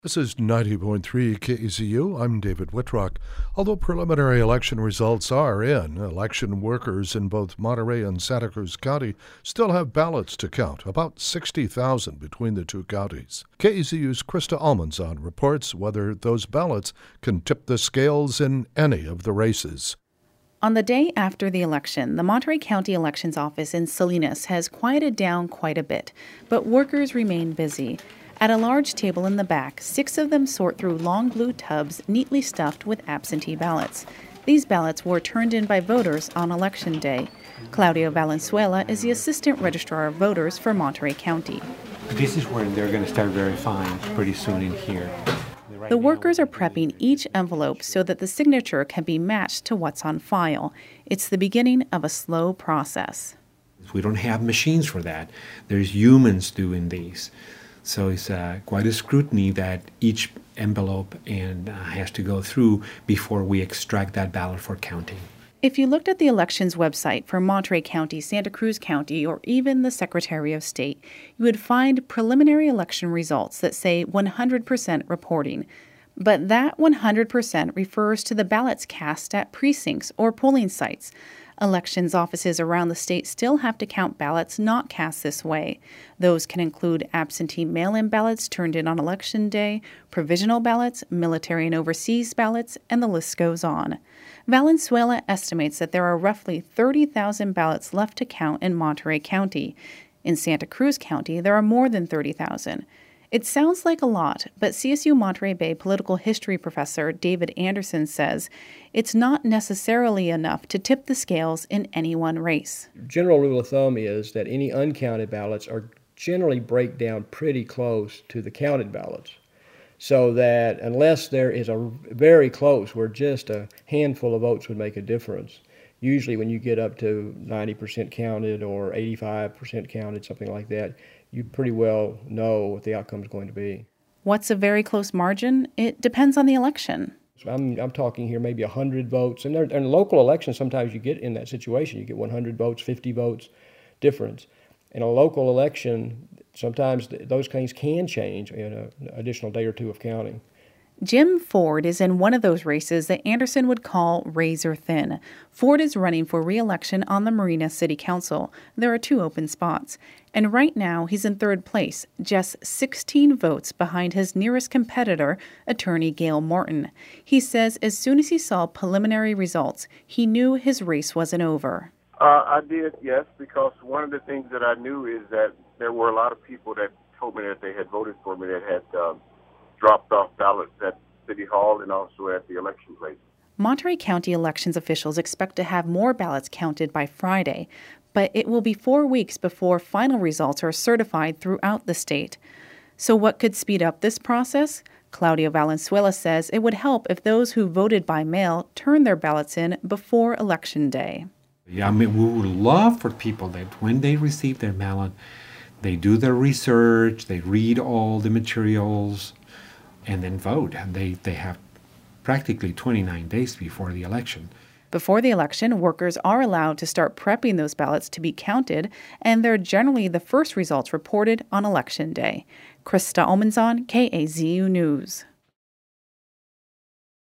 This is 90.3 KZU. I'm David Whitrock. Although preliminary election results are in, election workers in both Monterey and Santa Cruz County still have ballots to count, about 60,000 between the two counties. KZU's Krista Almanzon reports whether those ballots can tip the scales in any of the races. On the day after the election, the Monterey County Elections Office in Salinas has quieted down quite a bit, but workers remain busy. At a large table in the back, 6 of them sort through long blue tubs neatly stuffed with absentee ballots. These ballots were turned in by voters on Election Day. Claudio Valenzuela is the Assistant Registrar of Voters for Monterey County. This is where they're going to start verifying pretty soon in here. The workers are prepping each envelope so that the signature can be matched to what's on file. It's the beginning of a slow process. We don't have machines for that. There's humans doing these. So it's quite a scrutiny that each envelope has to go through before we extract that ballot for counting. If you looked at the elections website for Monterey County, Santa Cruz County, or even the Secretary of State, you would find preliminary election results that say 100% reporting. But that 100% refers to the ballots cast at precincts or polling sites. Elections offices around the state still have to count ballots not cast this way. Those can include absentee mail-in ballots turned in on Election Day, provisional ballots, military and overseas ballots, and the list goes on. Valenzuela estimates that there are roughly 30,000 ballots left to count in Monterey County. In Santa Cruz County, there are more than 30,000. It sounds like a lot, but CSU Monterey Bay political history professor David Anderson says it's not necessarily enough to tip the scales in any one race. General rule of thumb is that any uncounted ballots are generally break down pretty close to the counted ballots. So that unless there is a very close where just a handful of votes would make a difference, usually when you get up to 90% counted or 85% counted, something like that, you pretty well know what the outcome is going to be. What's a very close margin? It depends on the election. So I'm talking here maybe 100 votes. And in local elections, sometimes you get in that situation. You get 100 votes, 50 votes difference. In a local election, sometimes those things can change in an additional day or two of counting. Jim Ford is in one of those races that Anderson would call razor thin. Ford is running for re-election on the Marina City Council. There are 2 open spots. And right now, he's in 3rd place, just 16 votes behind his nearest competitor, attorney Gail Morton. He says as soon as he saw preliminary results, he knew his race wasn't over. I did, yes, because one of the things that I knew is that there were a lot of people that told me that they had voted for me that had dropped off ballots at City Hall and also at the election place. Monterey County elections officials expect to have more ballots counted by Friday, but it will be 4 weeks before final results are certified throughout the state. So what could speed up this process? Claudio Valenzuela says it would help if those who voted by mail turn their ballots in before Election Day. Yeah, we would love for people that when they receive their ballot, they do their research, they read all the materials, and then vote. And they have practically 29 days before the election. Before the election, workers are allowed to start prepping those ballots to be counted, and they're generally the first results reported on Election Day. Krista Almanzon, KAZU News.